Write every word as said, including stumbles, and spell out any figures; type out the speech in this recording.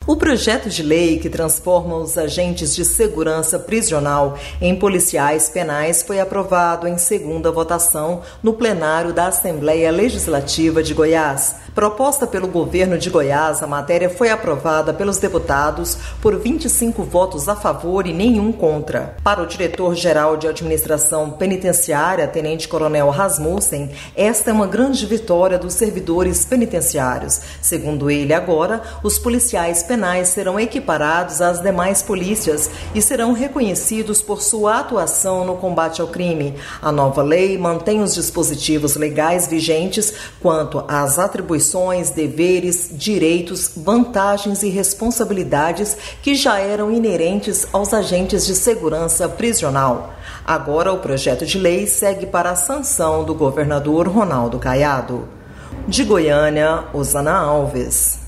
O projeto de lei que transforma os agentes de segurança prisional em policiais penais foi aprovado em segunda votação no plenário da Assembleia Legislativa de Goiás. Proposta pelo governo de Goiás, a matéria foi aprovada pelos deputados por vinte e cinco votos a favor e nenhum contra. Para o diretor-geral de Administração Penitenciária, Tenente-Coronel Rasmussen, esta é uma grande vitória dos servidores penitenciários. Segundo ele, agora, os policiais penais serão equiparados às demais polícias e serão reconhecidos por sua atuação no combate ao crime. A nova lei mantém os dispositivos legais vigentes quanto às atribuições deveres, direitos, vantagens e responsabilidades que já eram inerentes aos agentes de segurança prisional. Agora, o projeto de lei segue para a sanção do governador Ronaldo Caiado. De Goiânia, Osana Alves.